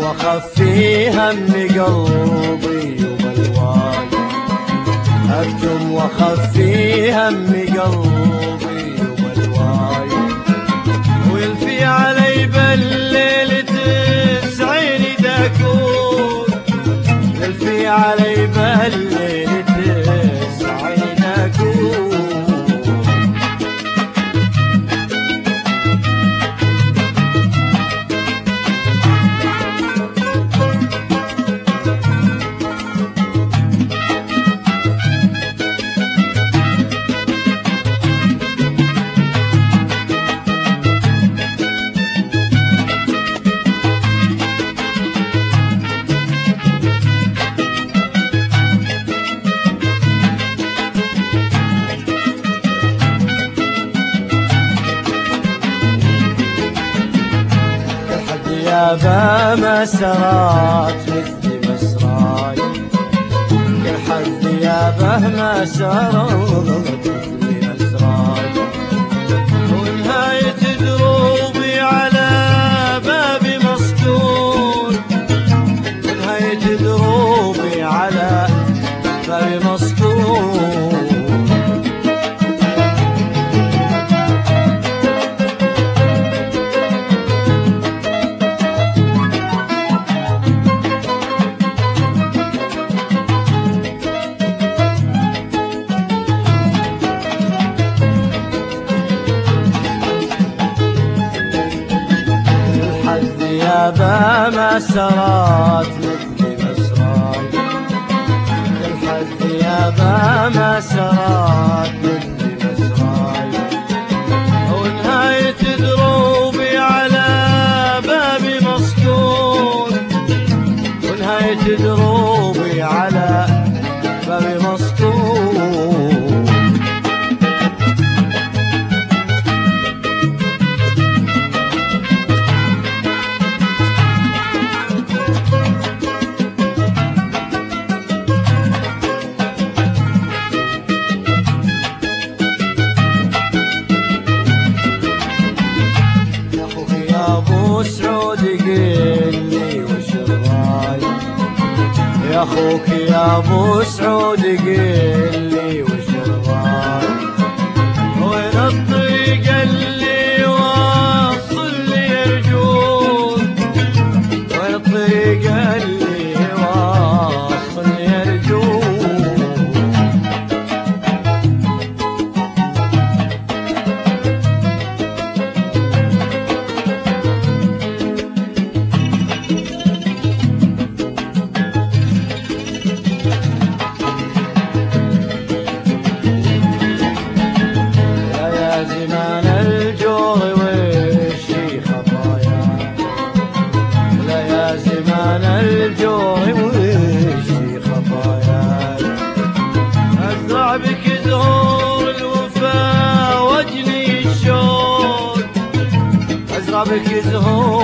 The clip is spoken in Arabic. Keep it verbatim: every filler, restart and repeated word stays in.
واخفي هم قلبي وبلواي، اكتم واخفي هم قلبي وبلواي، ويلفي علي بالليل تسعيني داكون، يلفي علي بالليل تسعيني داكون. يابا ما سرات مثل مسراي، كل حد يابا ما سرات مثل مسراي، ونهاية دروبي على بابي مسكون، ونهاية دروبي على بابي مسكون. يابا ما سرات مثل مسراي، الحد يابا ما سرات مثل مسراي، ونهاية دروبي على بابي مسكون، ونهاية دروبي على بابي مسكون. سعود قلي وش الراي، يا اخوك يا ابو سعود قلي وش الراي، وين الطريق اللي واصل لي يرجون، وين الطريق اللي واصل لي يرجون. زمان الجور وشي خطايا، لا يا زمان الجور وشي خطايا، أزرع بك زهور الوفا واجني الشوق، أزرع بك زهور